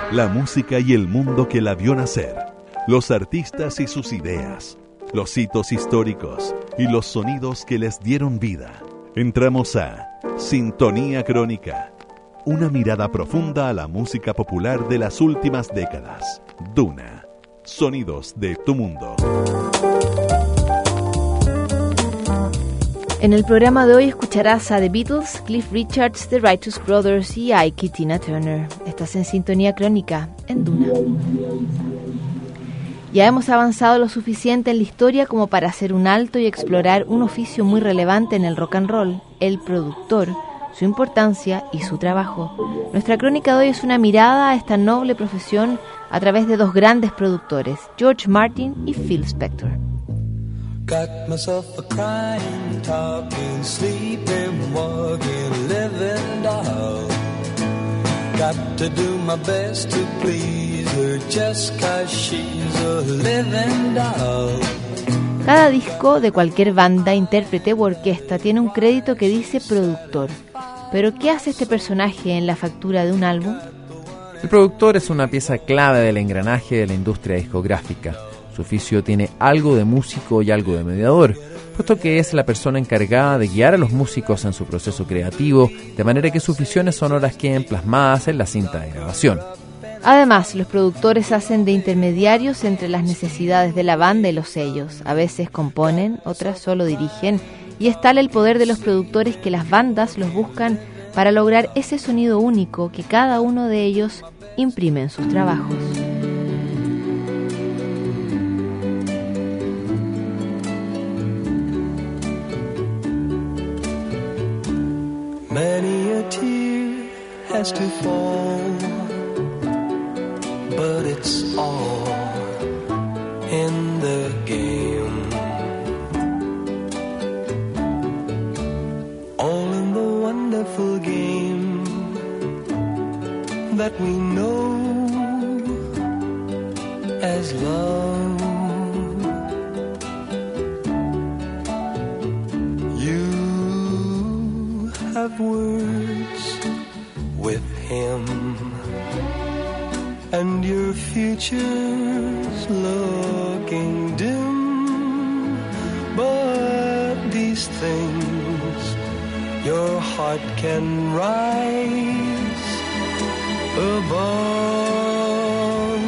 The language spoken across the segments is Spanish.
La música y el mundo que la vio nacer, los artistas y sus ideas, los hitos históricos y los sonidos que les dieron vida. Entramos a Sintonía Crónica, una mirada profunda a la música popular de las últimas décadas. Duna, sonidos de tu mundo. En el programa de hoy escucharás a The Beatles, Cliff Richards, The Righteous Brothers y Ike Tina Turner. Estás en Sintonía Crónica, en Duna. Ya hemos avanzado lo suficiente en la historia como para hacer un alto y explorar un oficio muy relevante en el rock and roll, el productor, su importancia y su trabajo. Nuestra crónica de hoy es una mirada a esta noble profesión a través de dos grandes productores, George Martin y Phil Spector. Got myself a crying, talking, sleeping, walking, living doll. Got to do my best to please her just 'cause she's a living doll. Cada disco de cualquier banda, intérprete u orquesta tiene un crédito que dice productor. Pero ¿qué hace este personaje en la factura de un álbum? El productor es una pieza clave del engranaje de la industria discográfica. Su oficio tiene algo de músico y algo de mediador, puesto que es la persona encargada de guiar a los músicos en su proceso creativo, de manera que sus visiones sonoras queden plasmadas en la cinta de grabación. Además, los productores hacen de intermediarios entre las necesidades de la banda y los sellos. A veces componen, otras solo dirigen, y es tal el poder de los productores que las bandas los buscan para lograr ese sonido único que cada uno de ellos imprime en sus trabajos. Many a tear has to fall, but it's all in the game. All in the wonderful game that we know as love. Have words with him, and your future's looking dim. But these things your heart can rise above.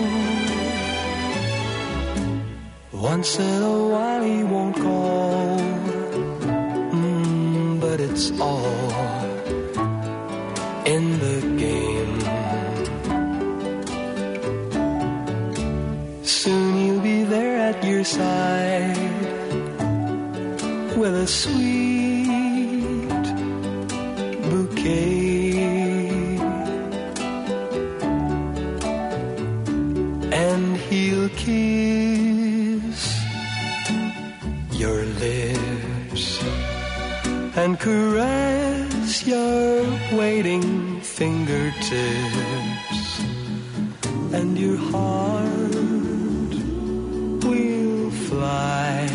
Once in a while he won't call, but it's all in the game. Soon you'll be there at your side with a sweet bouquet, and he'll kiss your lips and caress your waiting fingertips, and your heart will fly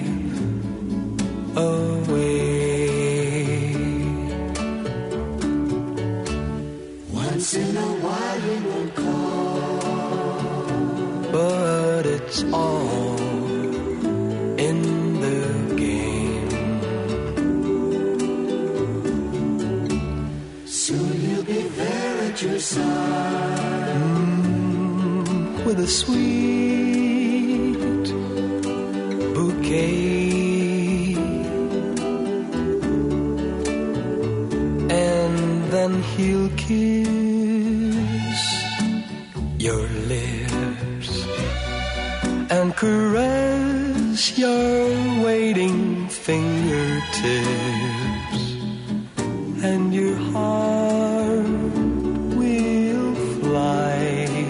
away. Once in a while he won't call, but it's all in the game. Soon he'll be there at your side, with a sweet bouquet, and then he'll kiss your lips and caress your waiting fingertips, and your heart will fly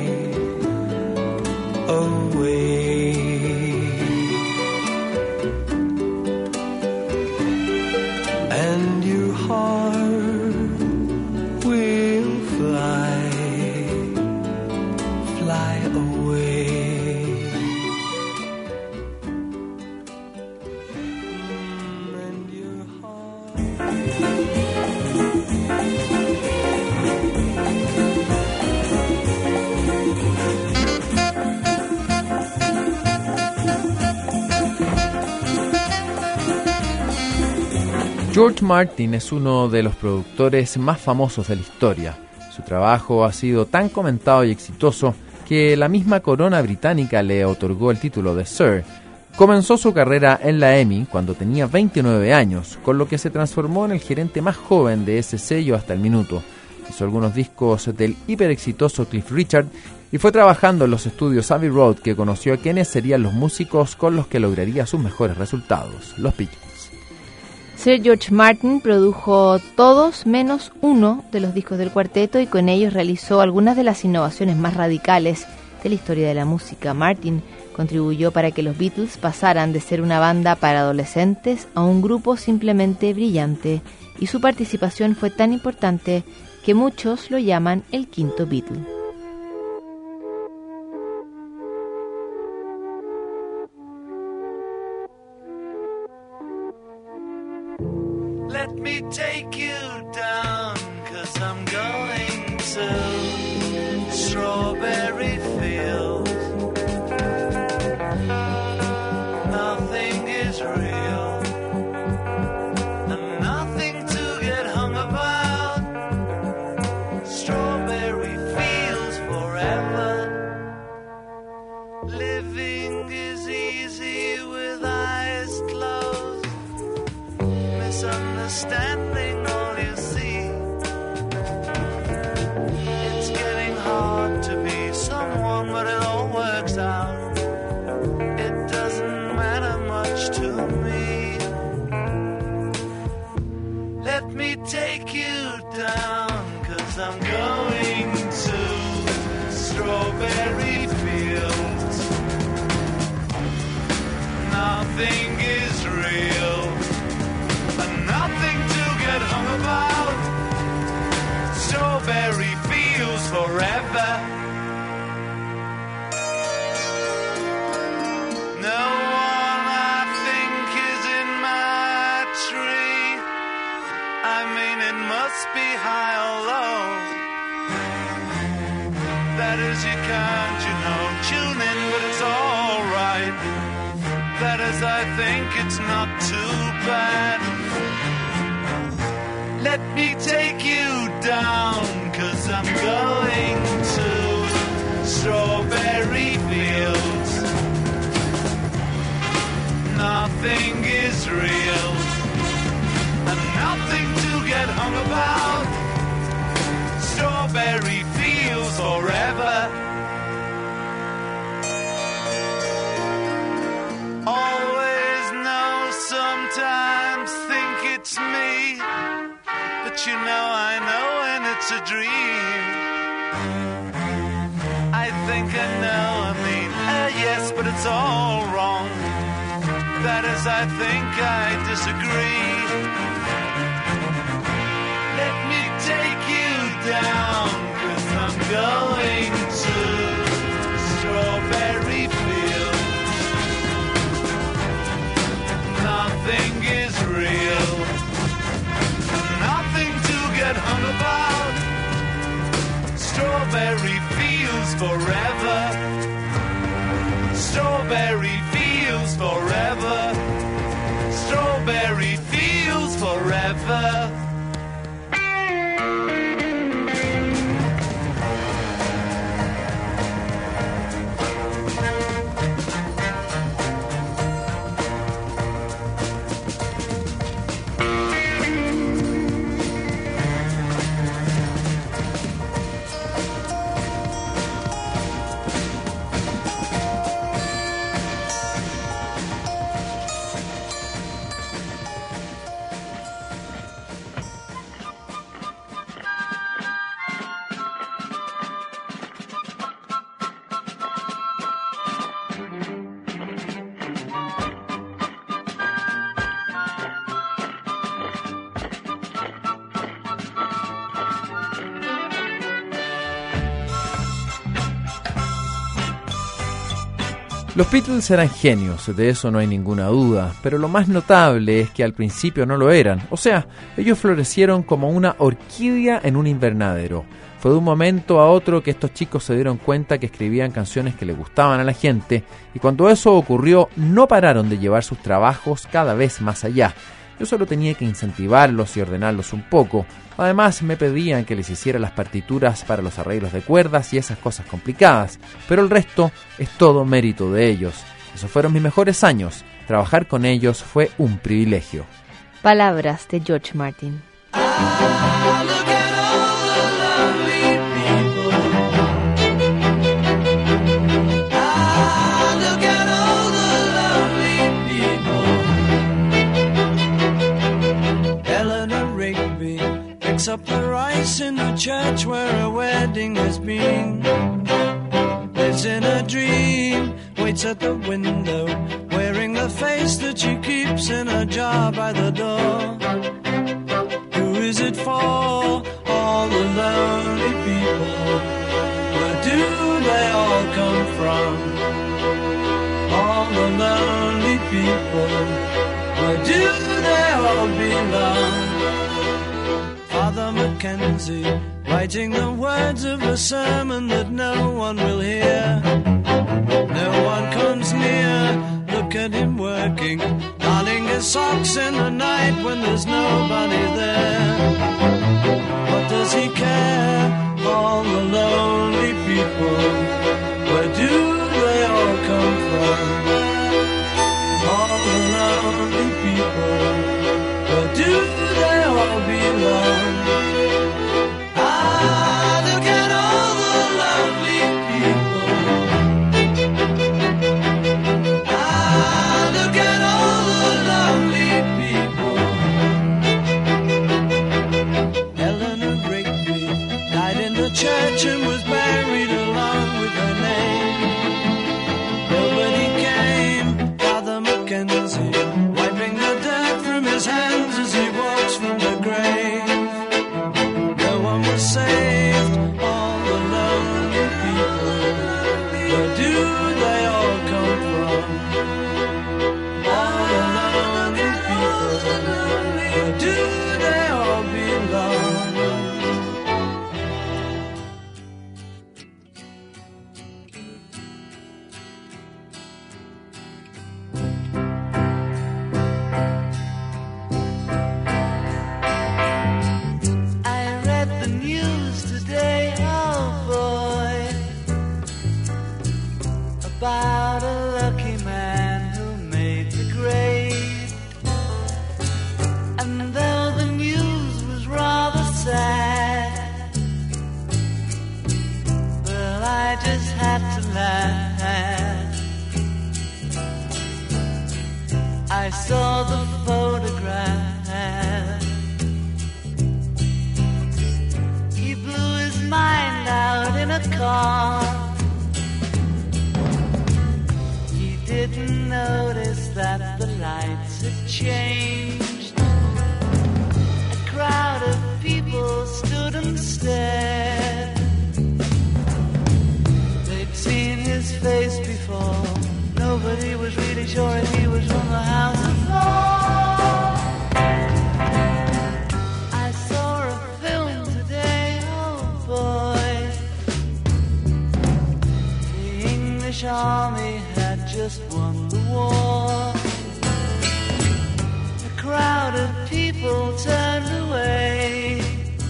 away. And your heart will fly away. And your heart George Martin es uno de los productores más famosos de la historia. Su trabajo ha sido tan comentado y exitoso que la misma corona británica le otorgó el título de Sir. Comenzó su carrera en la EMI cuando tenía 29 años, con lo que se transformó en el gerente más joven de ese sello hasta el minuto. Hizo algunos discos del hiperexitoso Cliff Richard y fue trabajando en los estudios Abbey Road que conoció a quienes serían los músicos con los que lograría sus mejores resultados, los Beatles. Sir George Martin produjo todos menos uno de los discos del cuarteto y con ellos realizó algunas de las innovaciones más radicales de la historia de la música. Martin contribuyó para que los Beatles pasaran de ser una banda para adolescentes a un grupo simplemente brillante, y su participación fue tan importante que muchos lo llaman el quinto Beatle. Let me take you down, 'cause I'm going to Strawberry Fields. Nothing is real, and nothing to get hung about. Strawberry Fields forever. Living is easy with eyes closed. Misunderstanding all you see. It's getting hard to be someone, but it all works out. It doesn't matter much to me. Let me take you down, 'cause I'm going to Strawberry Fields. Nothing is real, nothing to get hung about. Strawberry Fields forever. No one I think is in my tree. I mean, it must be high or low. That is, you can't, tune in, but it's alright. That is, I think it's not too bad. Let me take you down, 'cause I'm going to Strawberry Fields. Nothing is real, and nothing to get hung about. Strawberry Fields forever. Always know, sometimes think it's me. But I know when it's a dream. I think I know, yes, but it's all wrong. That is, I think I disagree. Let me take you down, 'cause I'm going to Strawberry Fields. Nothing is real, nothing to get hung about. Strawberry Fields forever. Strawberry Fields forever. Strawberry Fields forever. Los Beatles eran genios, de eso no hay ninguna duda, pero lo más notable es que al principio no lo eran. O sea, ellos florecieron como una orquídea en un invernadero. Fue de un momento a otro que estos chicos se dieron cuenta que escribían canciones que le gustaban a la gente, y cuando eso ocurrió no pararon de llevar sus trabajos cada vez más allá. Yo solo tenía que incentivarlos y ordenarlos un poco. Además, me pedían que les hiciera las partituras para los arreglos de cuerdas y esas cosas complicadas, pero el resto es todo mérito de ellos. Esos fueron mis mejores años. Trabajar con ellos fue un privilegio. Palabras de George Martin. Up the rice in the church where a wedding has been. Lives in a dream, waits at the window, wearing the face that she keeps in a jar by the door. Who is it for? All the lonely people. Where do they all come from? All the lonely people. Where do they all belong? Father Mackenzie, writing the words of a sermon that no one will hear. No one comes near, look at him working, darning his socks in the night when there's nobody there. What does he care? All the lonely people, where do they all come from? All the lonely people, where do they all belong? Look at all the lovely people. Look at all the lovely people. Eleanor Rigby died in the church and was buried along with her name. Nobody came, Father Mackenzie, wiping the dirt from his hands as he walks from the grave. No one was saved, all the lonely people. Where do they all come from? All the lonely people. Where do they all belong? About a lucky man who made the grade. And though the news was rather sad, well, I just had to laugh. I saw the photograph. He blew his mind out in a car. Didn't notice that the lights had changed. A crowd of people stood and stared. They'd seen his face before. Nobody was really sure if he was from the House of Lords. I saw a film today, oh boy. The English army just won the war. A crowd of people turned away,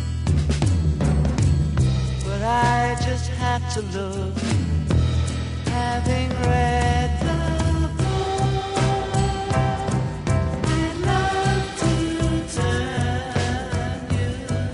but I just had to look, having read the book. I'd love to turn you.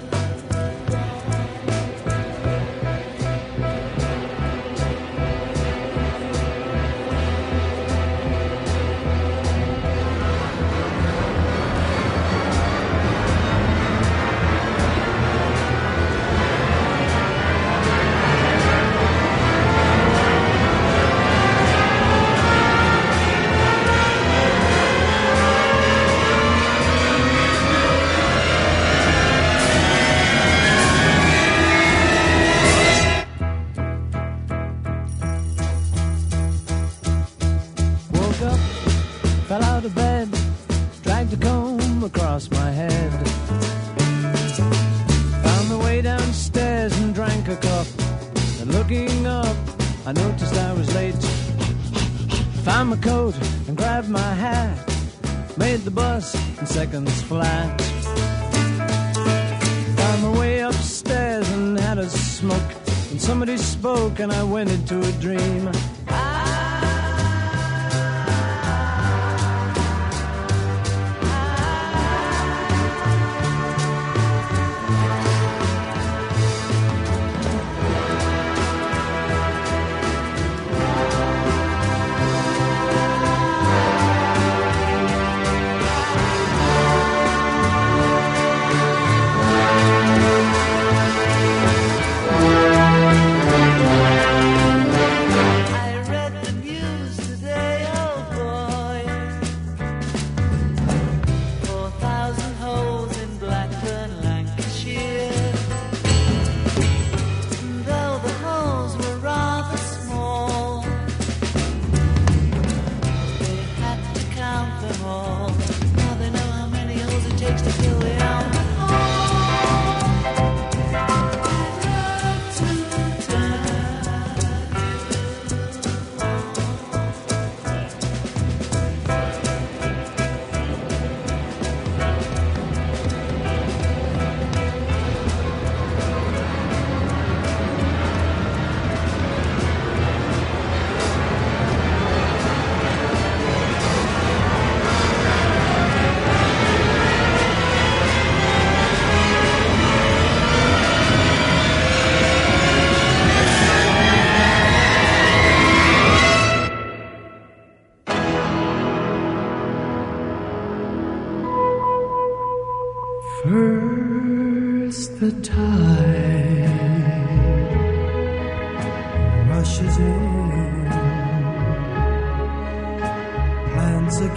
Across my head, found my way downstairs and drank a cup, and looking up I noticed I was late. Found my coat and grabbed my hat, made the bus in seconds flat. Found my way upstairs and had a smoke, and somebody spoke and I went into a dream. First the tide rushes in, plants a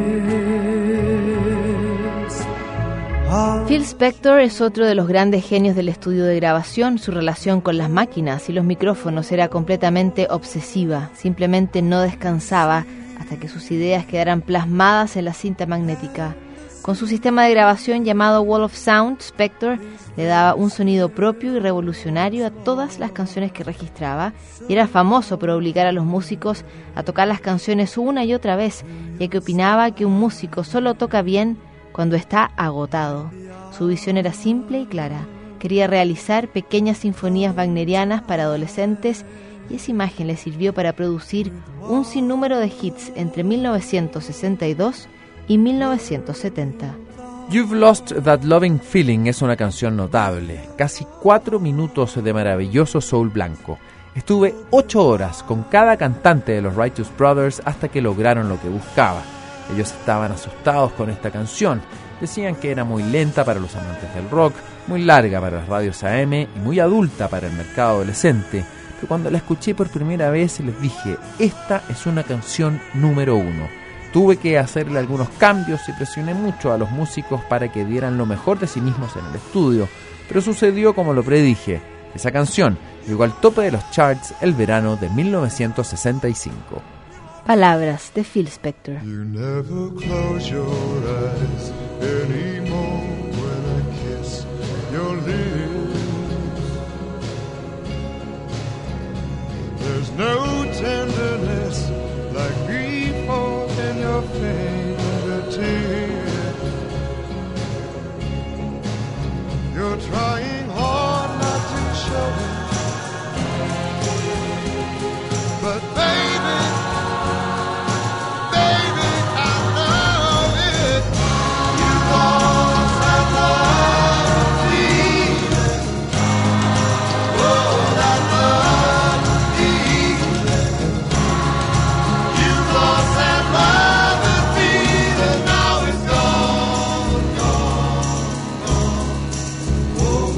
kiss. Phil Spector es otro de los grandes genios del estudio de grabación. Su relación con las máquinas y los micrófonos era completamente obsesiva. Simplemente no descansaba hasta que sus ideas quedaran plasmadas en la cinta magnética. Con su sistema de grabación llamado Wall of Sound, Spector le daba un sonido propio y revolucionario a todas las canciones que registraba, y era famoso por obligar a los músicos a tocar las canciones una y otra vez, ya que opinaba que un músico solo toca bien cuando está agotado. Su visión era simple y clara. Quería realizar pequeñas sinfonías wagnerianas para adolescentes, y esa imagen le sirvió para producir un sinnúmero de hits entre 1962 y 1970. You've Lost That Loving Feeling es una canción notable, casi 4 minutos de maravilloso soul blanco. Estuve 8 horas con cada cantante de los Righteous Brothers hasta que lograron lo que buscaba. Ellos estaban asustados con esta canción, decían que era muy lenta para los amantes del rock, muy larga para las radios AM y muy adulta para el mercado adolescente, pero cuando la escuché por primera vez les dije, esta es una canción número 1. Tuve que hacerle algunos cambios y presioné mucho a los músicos para que dieran lo mejor de sí mismos en el estudio, pero sucedió como lo predije. Esa canción llegó al tope de los charts el verano de 1965. Palabras de Phil Spector. You never close your eyes anymore when I kiss your lips. There's no tenderness like before in your fingertips. You're trying hard not to show it, but baby, I know it. You lost that love feeling. Oh, that love feeling. You lost that love feeling. Now it's gone, gone,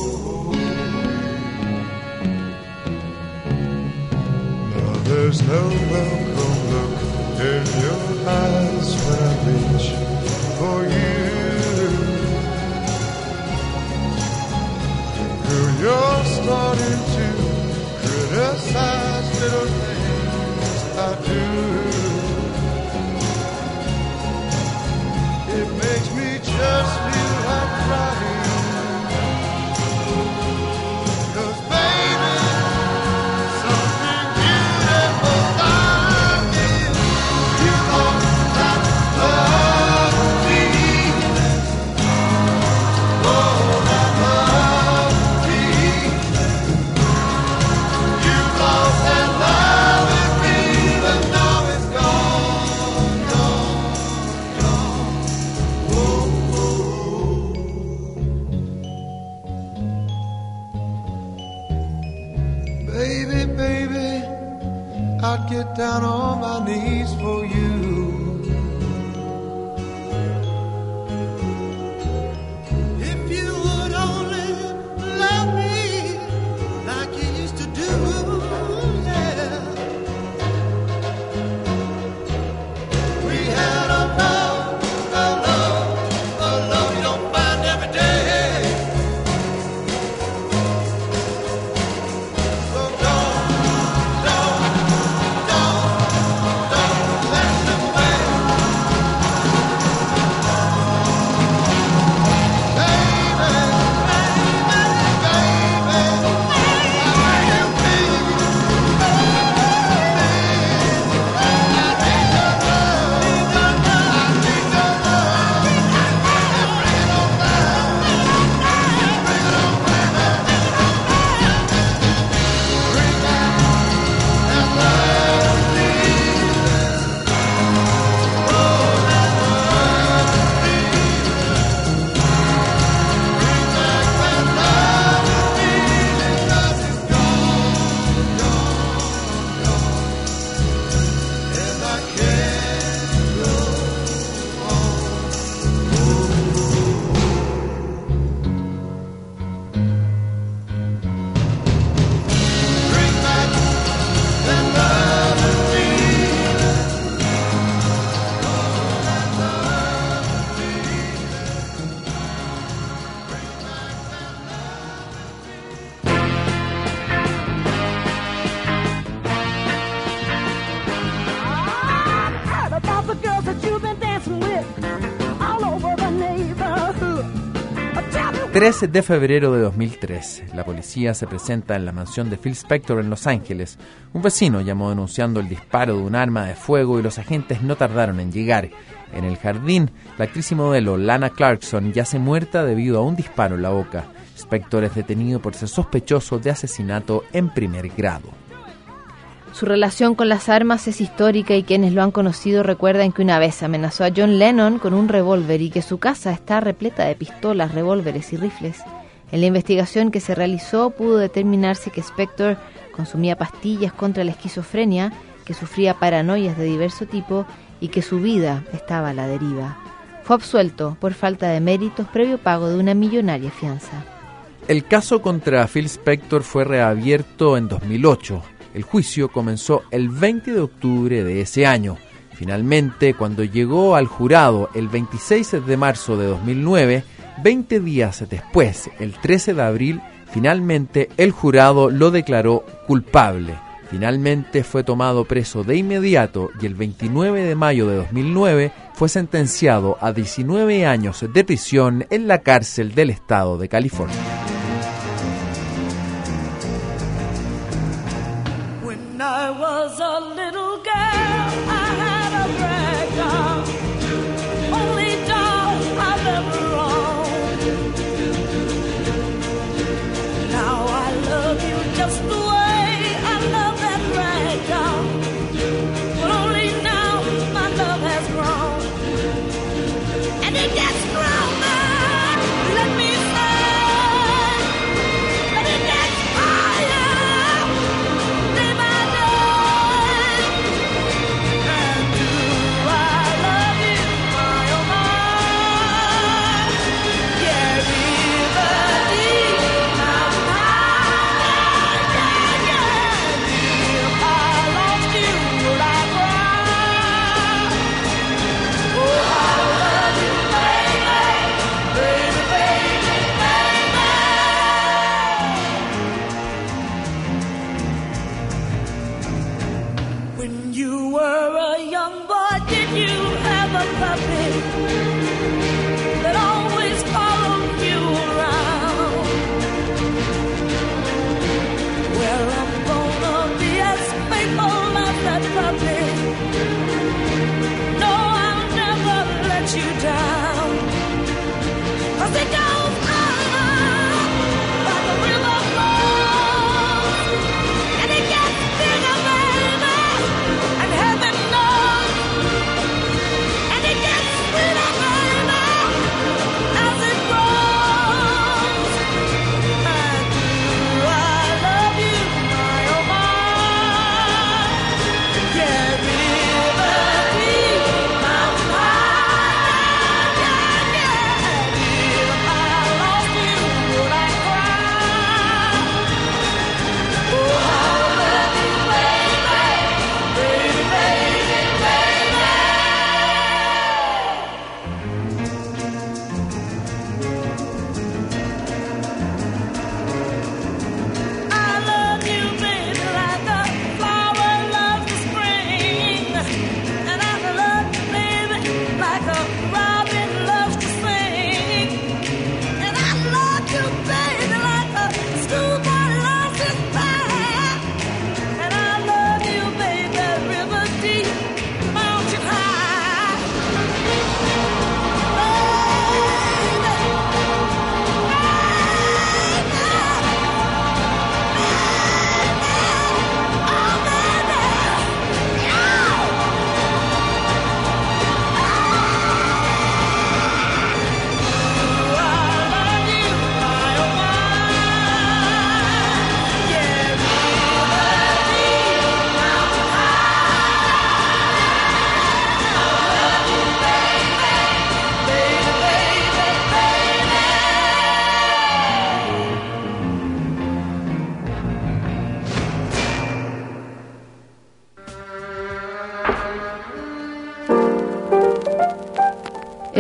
gone. Now there's no welcome look in your eyes when I reach for you. Girl, you're starting to criticize little things I do. It makes me just feel like crying. 'Cause baby, something beautiful about you. You lost that love. Baby, baby, I'd get down on my knees for you. If you would only love me like you used to do, yeah. We had a love you don't find every day. So don't let them away. Heard about the girls that you've been dancing with all over the neighborhood. Tell me 13 de febrero de 2003, la policía se presenta en la mansión de Phil Spector en Los Ángeles. Un vecino llamó denunciando el disparo de un arma de fuego y los agentes no tardaron en llegar. En el jardín, la actriz y modelo Lana Clarkson yace muerta debido a un disparo en la boca. Spector es detenido por ser sospechoso de asesinato en primer grado. Su relación con las armas es histórica y quienes lo han conocido recuerdan que una vez amenazó a John Lennon con un revólver y que su casa está repleta de pistolas, revólveres y rifles. En la investigación que se realizó pudo determinarse que Spector consumía pastillas contra la esquizofrenia, que sufría paranoias de diverso tipo y que su vida estaba a la deriva. Fue absuelto por falta de méritos previo pago de una millonaria fianza. El caso contra Phil Spector fue reabierto en 2008. El juicio comenzó el 20 de octubre de ese año. Finalmente, cuando llegó al jurado el 26 de marzo de 2009, 20 días después, el 13 de abril, finalmente el jurado lo declaró culpable. Finalmente fue tomado preso de inmediato y el 29 de mayo de 2009 fue sentenciado a 19 años de prisión en la cárcel del estado de California. when I was a little girl, I had a rag doll, only doll I've ever owned. Now I love you just the way I love that rag doll, but only now my love has grown, and it gets stronger. Let me say, and it gets higher day by day.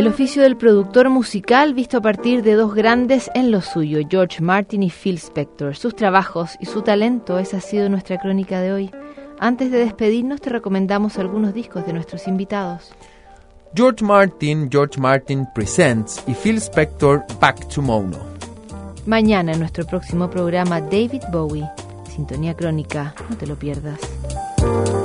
El oficio del productor musical visto a partir de dos grandes en lo suyo, George Martin y Phil Spector. Sus trabajos y su talento, esa ha sido nuestra crónica de hoy. Antes de despedirnos te recomendamos algunos discos de nuestros invitados. George Martin Presents y Phil Spector, Back to Mono. Mañana en nuestro próximo programa, David Bowie. Sintonía Crónica, no te lo pierdas.